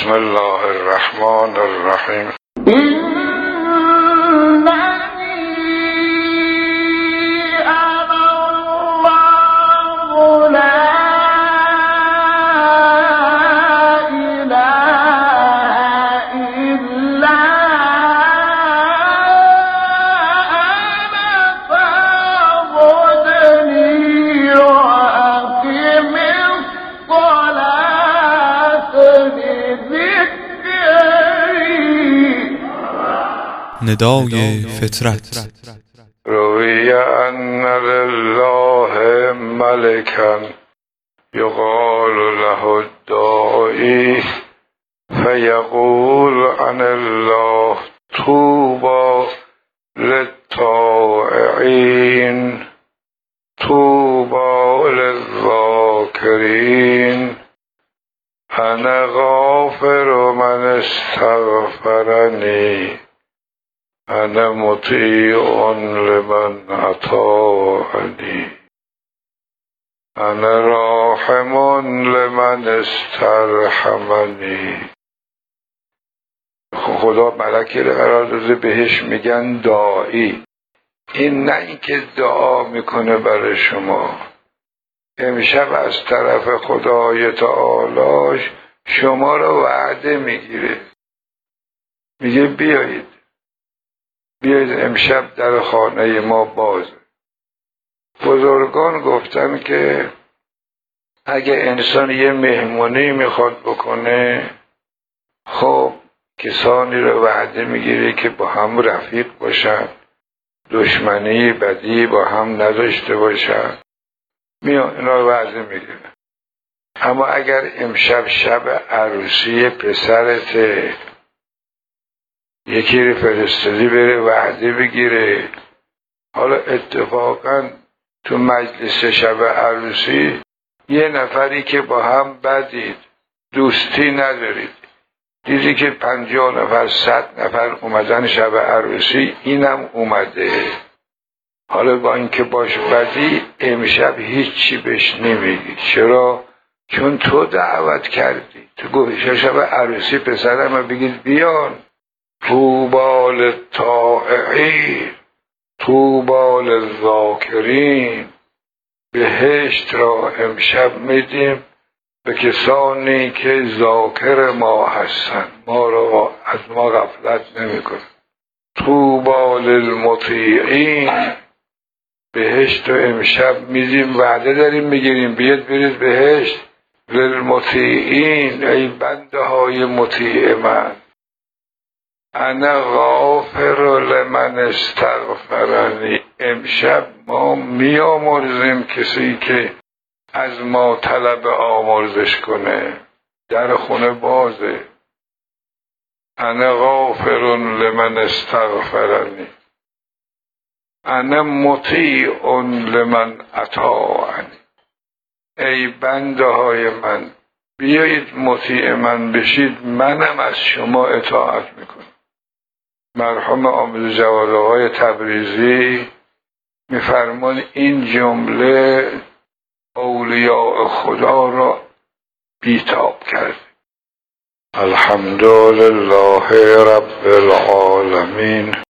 بسم الله الرحمن الرحیم. ندای فطرت. روی ان لله ملکا یقال له الداعی فیقول عن الله طوبی للطائعین طوبی للذاکرین انا غافر من استغفرنی انا مطیع لمن اطاعنی انا راحم لمن استرحمنی. خدا ملکی رو قرار داده بهش میگن داعی. این نه اینکه دعا میکنه برای شما. امشب از طرف خدای تعالی شما رو وعده میگیره، میگه بیایید امشب در خانه ما بازه. بزرگان گفتن که اگه انسان یه مهمونی میخواد بکنه، خب کسانی رو وعده میگیره که با هم رفیق باشن، دشمنی بدی با هم نداشته باشن، اینا رو وعده میگیره. اما اگر امشب شب عروسی پسرته، یکی رو فرستادی بره وعده بگیره، حالا اتفاقا تو مجلس شب عروسی یه نفری که با هم بدید، دوستی ندارید، دیدی که 50 نفر 100 نفر اومدن شب عروسی، اینم اومده، حالا با اینکه باش بدی امشب هیچی بهش نمیگی. چرا؟ چون تو دعوت کردی، تو گفتی شب عروسی پسرم بگید بیان. طوبی للطائعین طوبی للذاکرین. بهشت را امشب میدیم به کسانی که ذاکر ما هستن، ما را از ما غفلت نمیکنه. طوبی للمطیعین. بهشت رو امشب میدیم، وعده داریم میگیریم، بیاد برید بهشت. للمطیعین، ای بنده های مطیع من. انا غافر لمن استغفرنی. امشب ما میامرزیم کسی که از ما طلب آمرزش کنه، در خونه بازه. انا غافر لمن استغفرنی انا مطیع لمن اطاعنی. ای بنده های من، بیایید مطیع من بشید، منم از شما اطاعت میکنم. مرحوم عامل جوادهای تبریزی میفرمان این جمله اولیاء خدا را بیتاب کرد. الحمدلله رب العالمین.